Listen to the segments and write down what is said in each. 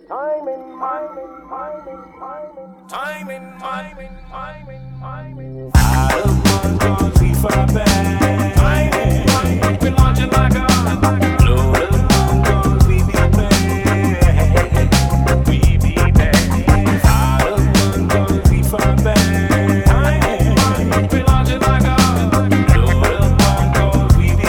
Out of one cause we far back. We launching like a load of one cause we be back. We be back. Out of one cause we far back. We launching like a load of one cause we be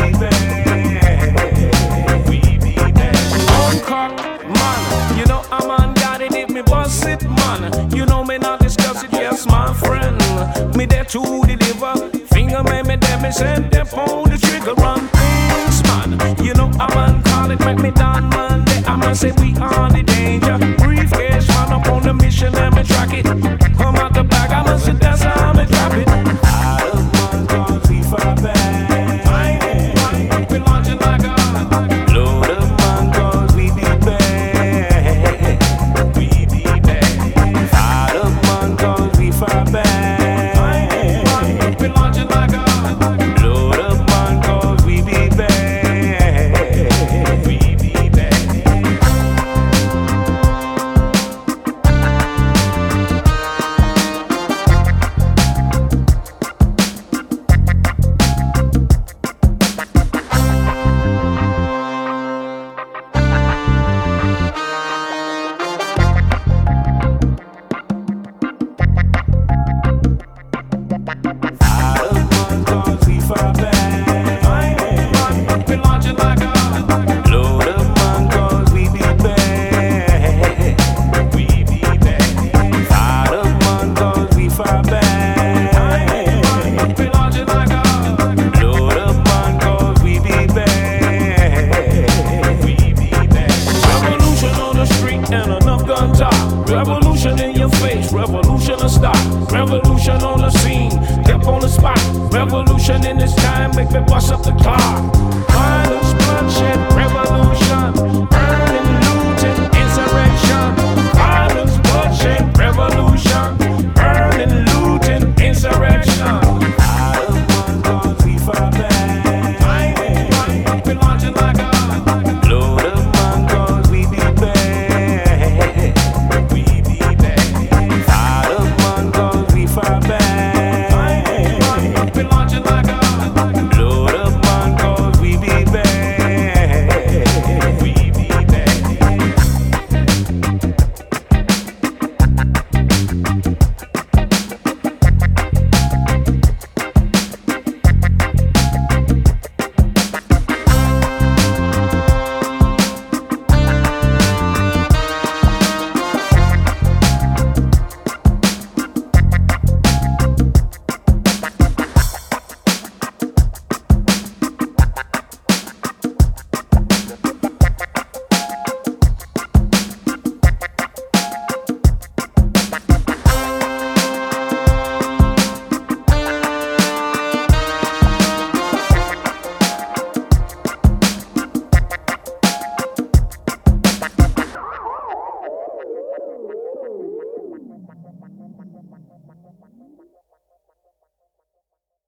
back. We be back. One cock, man. You know I'm unguarded if me bust it, man. You know me not discuss it, yes, my friend. Me there to deliver. Finger man, me there, me send them on the trigger. Run things, man. You know I'm uncall it, make me done Monday. I'ma say we on the danger. Briefcase, man, up on the mission, let me track it. Come out the back, I'ma sit that's how I'ma drop it. Out of one cause we far back. We launching like a load of one cause we be back. We be back. Out of one cause we far back. We launching like a load of one cause we be back. We be back. Out of one cause we far back. We launching like a load of one cause we be back. We be back. Out of one cause we far back. We launching like a load of one cause we be back. We be back. Revolution on the street and enough gun talk. Revolution in your face, revolution a stop. Revolution on the scene, step on the spot. Revolution in this time, make me bust up the car.